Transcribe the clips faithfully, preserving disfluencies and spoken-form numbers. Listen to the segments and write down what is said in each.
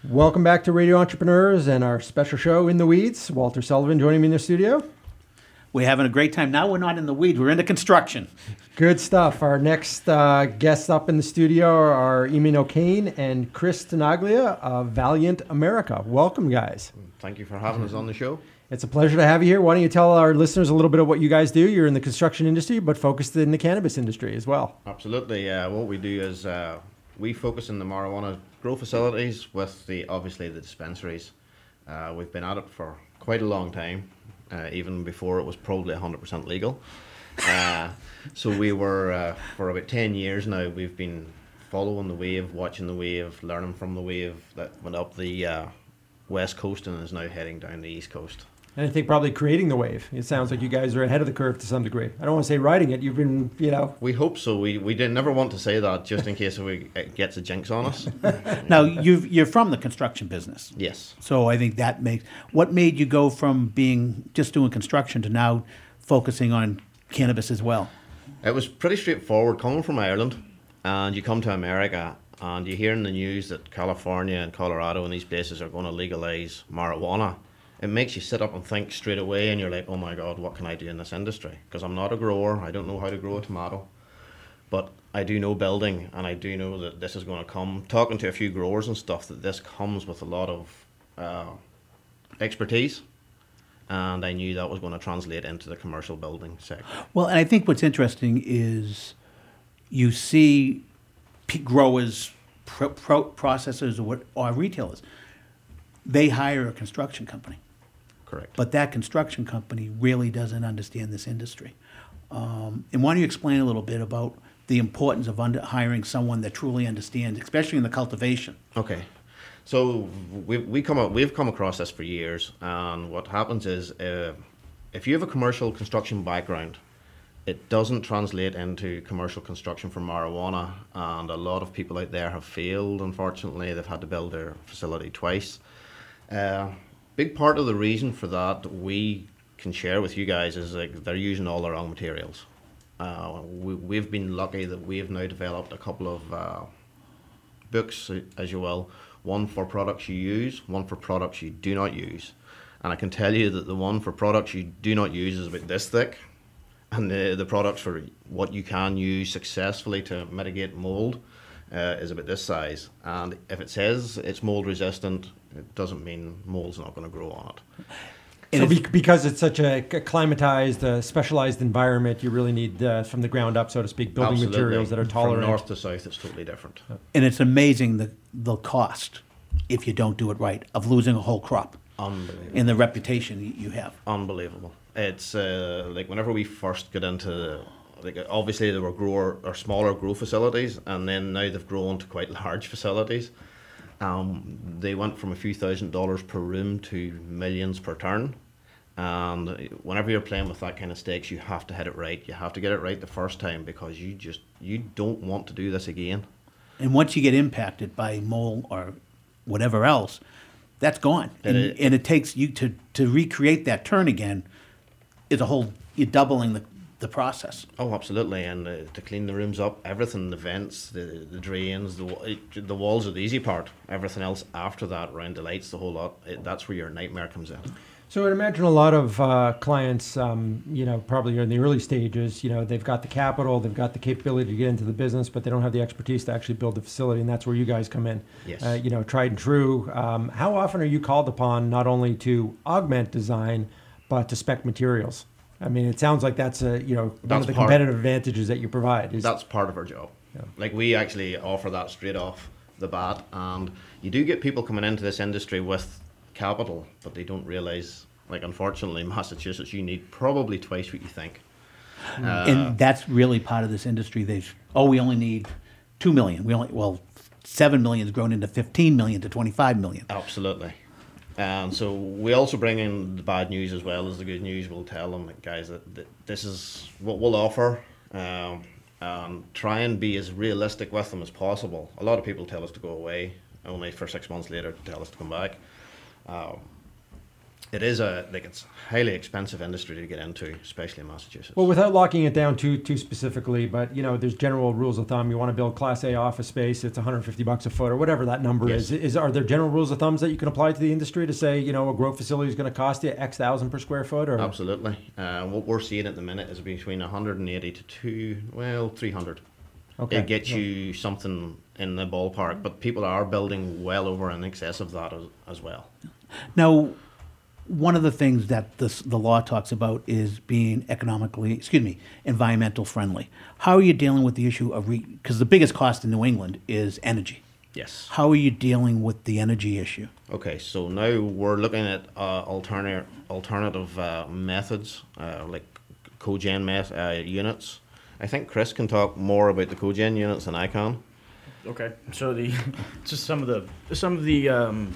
Welcome back to Radio Entrepreneurs and our special show, In the Weeds. Walter Sullivan joining me in the studio. We're having a great time. Now we're not in the weeds, we're into construction. Good stuff. Our next uh, guests up in the studio are Eamon O'Kane and Chris Tenaglia of Valiant America. Welcome, guys. Thank you for having us on the show. It's a pleasure to have you here. Why don't you tell our listeners a little bit of what you guys do? You're in the construction industry, but focused in the cannabis industry as well. Absolutely. Uh, what we do is uh, we focus in the marijuana grow facilities with the obviously the dispensaries. Uh, we've been at it for quite a long time, uh, even before it was probably one hundred percent legal. Uh, so we were, uh, for about ten years now, we've been following the wave, watching the wave, learning from the wave that went up the uh, west coast and is now heading down the east coast. And I think probably creating the wave. It sounds like you guys are ahead of the curve to some degree. I don't want to say riding it. You've been, you know. We hope so. We we didn't never want to say that just in case we, it gets a jinx on us. Now, you've, you're from the construction business. Yes. So I think that makes... What made you go from being just doing construction to now focusing on cannabis as well? It was pretty straightforward. Coming from Ireland, and you come to America, and you hear in the news that California and Colorado and these places are going to legalize marijuana. It makes you sit up and think straight away, and you're like, oh my God, what can I do in this industry? Because I'm not a grower, I don't know how to grow a tomato, but I do know building, and I do know that this is going to come. Talking to a few growers and stuff, that this comes with a lot of uh, expertise, and I knew that was going to translate into the commercial building sector. Well, and I think what's interesting is you see p- growers, pro- pro- processors, or, what, or retailers, they hire a construction company. Correct. But that construction company really doesn't understand this industry. Um, and why don't you explain a little bit about the importance of under hiring someone that truly understands, especially in the cultivation? Okay. So we we come up, we've come across this for years, and what happens is uh, if you have a commercial construction background, it doesn't translate into commercial construction for marijuana, and a lot of people out there have failed, unfortunately. They've had to build their facility twice. Uh, big part of the reason for that we can share with you guys is like they're using all the wrong materials. Uh, we, we've been lucky that we have now developed a couple of uh, books, as you will, one for products you use, one for products you do not use. And I can tell you that the one for products you do not use is about this thick, and the, the products for what you can use successfully to mitigate mold uh, is about this size. And if it says it's mold resistant, it doesn't mean mold's not going to grow on it. So be, because it's such a acclimatized, uh, specialized environment, you really need, uh, from the ground up, so to speak, building Absolutely. materials that are tolerant. From north to south, it's totally different. And it's amazing the, the cost, if you don't do it right, of losing a whole crop. Unbelievable. And the reputation you have. Unbelievable. It's uh, like whenever we first got into, like obviously there were grower or smaller grow facilities, and then now they've grown to quite large facilities. Um, they went from a few thousand dollars per room to millions per turn. And whenever you're playing with that kind of stakes, you have to hit it right. You have to get it right the first time, because you just you don't want to do this again. And once you get impacted by mold or whatever else, that's gone. And It- it, and it takes you to, to recreate that turn again is a whole, you're doubling the, the process. Oh, absolutely. And uh, to clean the rooms up, everything, the vents, the the drains, the wa- it- the walls are the easy part. Everything else after that, around the lights, the whole lot, it, that's where your nightmare comes in. So I'd imagine a lot of uh, clients, um, you know, probably are in the early stages, you know, they've got the capital, they've got the capability to get into the business, but they don't have the expertise to actually build the facility, and that's where you guys come in. Yes. Uh, you know, tried and true. Um, how often are you called upon not only to augment design, but to spec materials? I mean, it sounds like that's a, you know, one That's of the part- competitive advantages that you provide. Is, That's part of our job. Yeah. Like we actually offer that straight off the bat, and you do get people coming into this industry with capital, but they don't realize, like unfortunately, Massachusetts, you need probably twice what you think. Uh, And that's really part of this industry. They've, oh, we only need two million. We only, well, seven million has grown into fifteen million to twenty-five million. Absolutely. And so we also bring in the bad news as well as the good news. We'll tell them, like, guys, that, that this is what we'll offer. Um, and try and be as realistic with them as possible. A lot of people tell us to go away, only for six months later to tell us to come back. Um, It is a like it's highly expensive industry to get into, especially in Massachusetts. Well, without locking it down too too specifically, but you know, there's general rules of thumb. You want to build Class A office space, it's one hundred fifty bucks a foot or whatever that number Yes. is. Is are there general rules of thumbs that you can apply to the industry to say, you know, a grow facility is going to cost you X thousand per square foot? Or Absolutely. Uh, what we're seeing at the minute is between one hundred eighty to two, well, three hundred. okay, It gets you something in the ballpark, but people are building well over in excess of that as, as well. Now, one of the things that this, the law talks about is being economically, excuse me, environmental friendly. How are you dealing with the issue of, because the biggest cost in New England is energy. Yes. How are you dealing with the energy issue? Okay, so now we're looking at uh, alternative alternative uh, methods, uh, like cogen met, uh, units. I think Chris can talk more about the cogen units than I can. Okay, so the just some of the some of the um,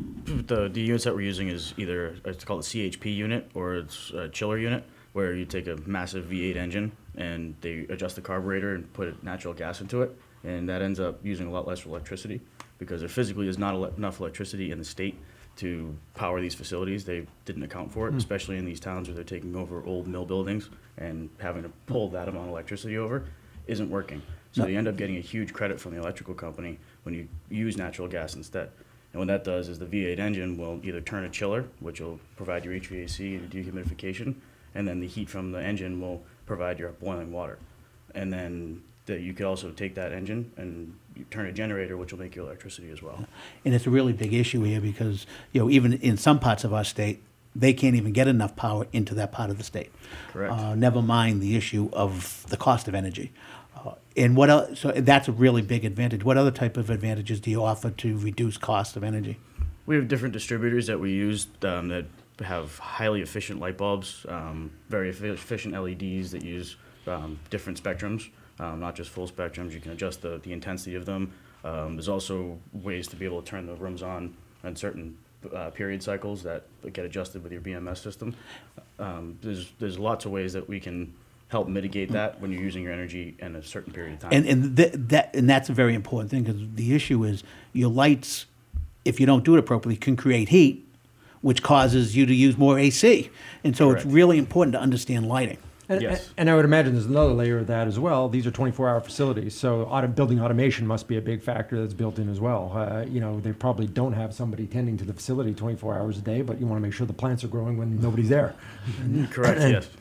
the the units that we're using is either it's called a C H P unit or it's a chiller unit, where you take a massive V eight engine and they adjust the carburetor and put natural gas into it, and that ends up using a lot less electricity because there physically is not ele- enough electricity in the state to power these facilities. They didn't account for it, especially in these towns where they're taking over old mill buildings and having to pull that amount of electricity over isn't working. So No. you end up getting a huge credit from the electrical company when you use natural gas instead. And what that does is the V eight engine will either turn a chiller, which will provide your H V A C and dehumidification, and then the heat from the engine will provide your boiling water. And then the, you could also take that engine and you turn a generator, which will make your electricity as well. And it's a really big issue here because, you know, even in some parts of our state, they can't even get enough power into that part of the state. Correct. Uh, never mind the issue of the cost of energy. Uh, and what else, so that's a really big advantage. What other type of advantages do you offer to reduce cost of energy? We have different distributors that we use um, that have highly efficient light bulbs, um, very effi- efficient L E Ds that use um, different spectrums, um, not just full spectrums. You can adjust the, the intensity of them. Um, there's also ways to be able to turn the rooms on on certain uh, period cycles that get adjusted with your B M S system. Um, there's there's lots of ways that we can help mitigate that when you're using your energy in a certain period of time. And and th- that and that's a very important thing because the issue is your lights, if you don't do it appropriately, can create heat, which causes you to use more A C. And so Correct. it's really important to understand lighting. And, Yes. and I would imagine there's another layer of that as well. These are twenty-four hour facilities, so auto, building automation must be a big factor that's built in as well. Uh, you know, they probably don't have somebody tending to the facility twenty-four hours a day, but you want to make sure the plants are growing when nobody's there. Correct, yes.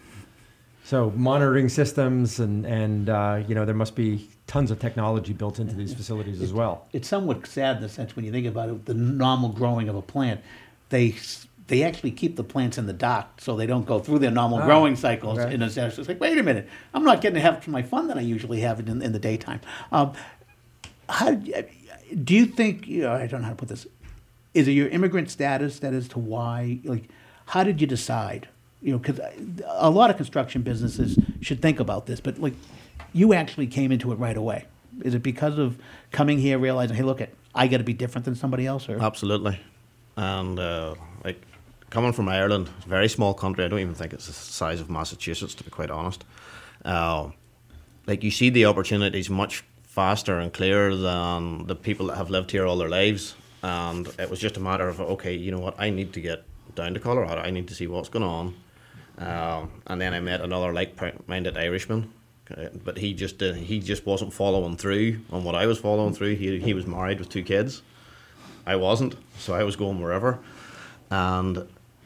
So monitoring systems and, and uh, you know, there must be tons of technology built into these facilities as well. It's somewhat sad in the sense when you think about it, the normal growing of a plant, they they actually keep the plants in the dark so they don't go through their normal Ah, growing cycles. okay. In a sense, it's like, wait a minute, I'm not getting half of my fun that I usually have in, in the daytime. Um, how do you, do you think? You know, I don't know how to put this. Is it your immigrant status that as to why? Like, how did you decide? You know, because a lot of construction businesses should think about this, but like, you actually came into it right away. Is it because of coming here, realizing, hey, look, it, I got to be different than somebody else, or Absolutely. And uh, like coming from Ireland, very small country. I don't even think it's the size of Massachusetts, to be quite honest. Uh, like you see the opportunities much faster and clearer than the people that have lived here all their lives. And it was just a matter of, okay, you know what, I need to get down to Colorado. I need to see what's going on. Um, and then I met another like-minded Irishman, uh, but he just uh, he just wasn't following through on what I was following through. He he was married with two kids. I wasn't, so I was going wherever, and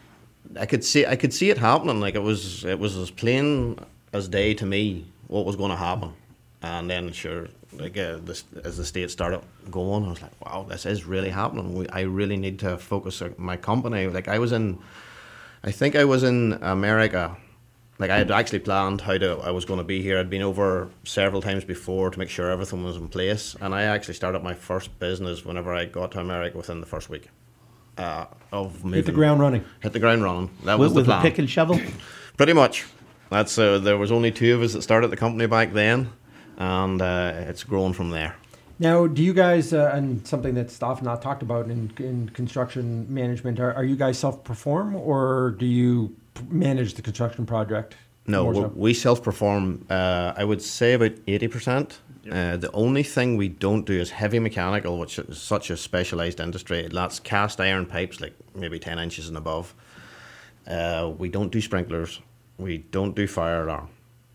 I could see I could see it happening. Like it was it was as plain as day to me what was going to happen. And then sure, like uh, this, as the state started going, I was like, wow, this is really happening. We, I really need to focus on my company. Like I was in. I think I was in America. Like I had actually planned how to, I was going to be here. I'd been over several times before to make sure everything was in place. And I actually started my first business whenever I got to America within the first week uh, of moving. Hit the ground running. Hit the ground running. That was with, the with plan. a pick and shovel? Pretty much. That's uh, there was only two of us that started the company back then, and uh, it's grown from there. Now, do you guys, uh, and something that's often not talked about in, in construction management, are, are you guys self-perform or do you p- manage the construction project? No, more we- so? we self-perform, uh, I would say about eighty percent. Uh, the only thing we don't do is heavy mechanical, which is such a specialised industry. That's cast iron pipes, like maybe ten inches and above. Uh, we don't do sprinklers. We don't do fire alarm.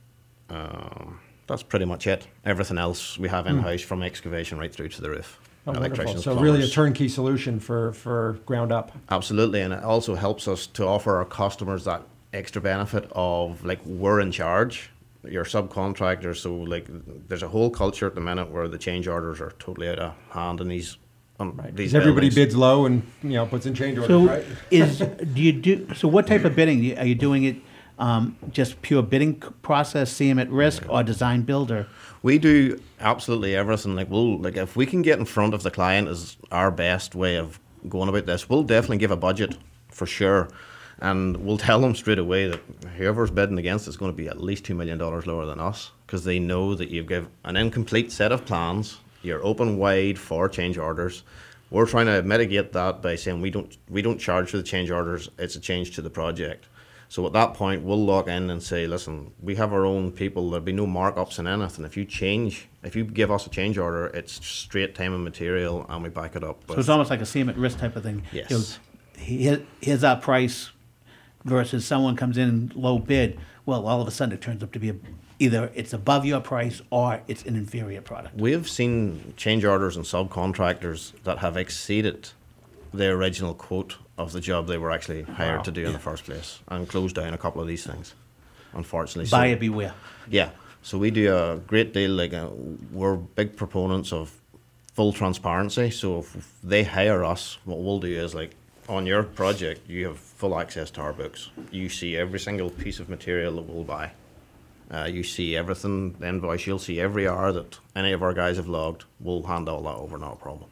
Um, that's pretty much it. Everything else we have in-house from excavation right through to the roof. Oh, wonderful. Electricians, So really a plumbers. turnkey solution for, for ground up. Absolutely, and it also helps us to offer our customers that extra benefit of, like, we're in charge. Your subcontractors, so like there's a whole culture at the minute where the change orders are totally out of hand in these um, Right. these 'Cause everybody buildings. bids low and, you know, puts in change orders, So right? is, do you do, so what type of bidding? Do you- Are you doing it um, just pure bidding c- process, C M at risk, or design builder? We do absolutely everything. Like we'll like if we can get in front of the client is our best way of going about this. We'll definitely give a budget for sure, and we'll tell them straight away that whoever's bidding against is going to be at least two million dollars lower than us, because they know that you give an incomplete set of plans. You're open wide for change orders. We're trying to mitigate that by saying we don't we don't charge for the change orders. It's a change to the project. So at that point, we'll lock in and say, listen, we have our own people. There'll be no markups in anything. If you change, if you give us a change order, it's straight time and material, and we back it up. So with- it's almost like a C M at risk type of thing. Yes. You know, here- here's our price versus someone comes in low bid. Well, all of a sudden it turns up to be a, either it's above your price or it's an inferior product. We've seen change orders and subcontractors that have exceeded the original quote of the job they were actually hired Wow. to do in the first place, and closed down a couple of these things, unfortunately. Buyer So, beware. yeah, so we do a great deal. Like uh, we're big proponents of full transparency. So if they hire us, what we'll do is, like, on your project, you have full access to our books. You see every single piece of material that we'll buy. Uh, you see everything, the invoice. You'll see every hour that any of our guys have logged. We'll hand all that over, not a problem.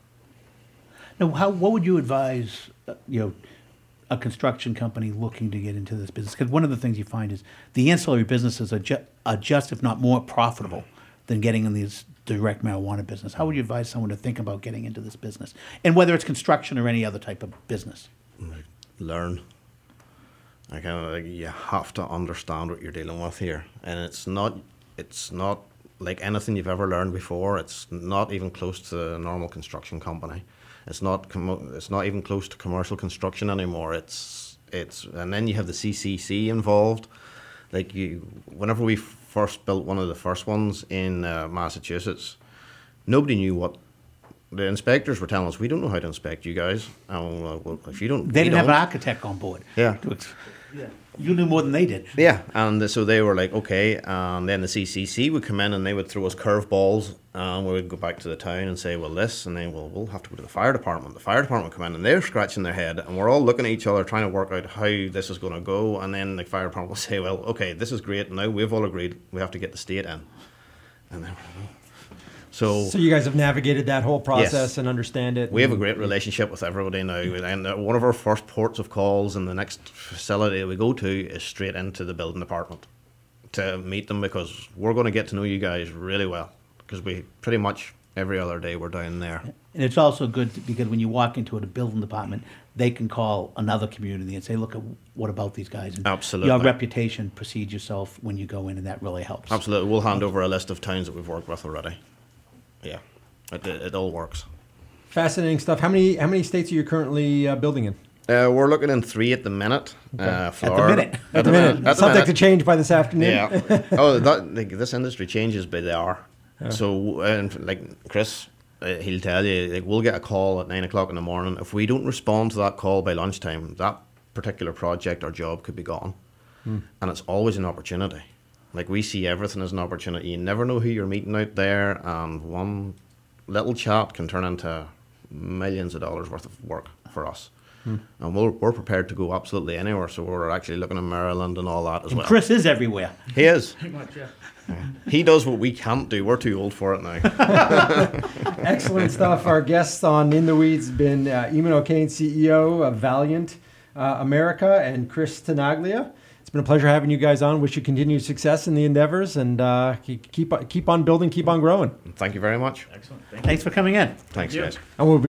Now, how, what would you advise, uh, you know, a construction company looking to get into this business? Because one of the things you find is the ancillary businesses are, ju- are just, if not more, profitable than getting in these direct marijuana business. How would you advise someone to think about getting into this business? And whether it's construction or any other type of business? Learn. I kind of like, you have to understand what you're dealing with here, and it's not it's not like anything you've ever learned before. It's not even close to a normal construction company. It's not commo- it's not even close to commercial construction anymore. It's it's and then you have the C C C involved. Like you, whenever we first built one of the first ones in uh, Massachusetts, nobody knew what. The inspectors were telling us, we don't know how to inspect you guys. And uh, well, if you don't, They we didn't have an don't. architect on board. Yeah. To ex- You knew more than they did. Yeah, and so they were like, okay, and then the C C C would come in and they would throw us curveballs, and we would go back to the town and say, well, this, and then, well, we'll have to go to the fire department. The fire department would come in and they're scratching their head, and we're all looking at each other trying to work out how this is going to go, and then the fire department will say, well, okay, this is great, now we've all agreed we have to get the state in. And then, so... So you guys have navigated that whole process Yes. and understand it. We have a and- great relationship with everybody now, and uh, one of our first ports of calls in the next facility we go to is straight into the building department to meet them, because we're going to get to know you guys really well, because we pretty much every other day we're down there. And it's also good to- because when you walk into a building department, they can call another community and say, look, at what about these guys? And Absolutely. Your reputation precedes yourself when you go in, and that really helps. Absolutely, we'll hand over a list of towns that we've worked with already. Yeah, it, it, it all works. Fascinating stuff. How many how many states are you currently uh, building in? Uh, we're looking in three at the minute. Uh, the Florida. minute. At the minute. At the Subject minute. to change by this afternoon. Yeah. Oh, that like, this industry changes by the hour. So, and like Chris, uh, he'll tell you, like, we'll get a call at nine o'clock in the morning. If we don't respond to that call by lunchtime, that particular project or job could be gone. And it's always an opportunity. Like, we see everything as an opportunity. You never know who you're meeting out there, and one little chat can turn into millions of dollars worth of work for us. And we're, we're prepared to go absolutely anywhere. So we're actually looking at Maryland and all that as And well. Chris is everywhere. He is. Pretty much, yeah. He does what we can't do. We're too old for it now. Excellent stuff. Our guest on In the Weeds has been uh, Eamon O'Kane, C E O of Valiant uh, America, and Chris Tenaglia. It's been a pleasure having you guys on. Wish you continued success in the endeavors, and uh, keep keep on building, keep on growing. Thank you very much. Excellent. Thank you. Thanks for coming in. Thanks, you. guys. And we'll be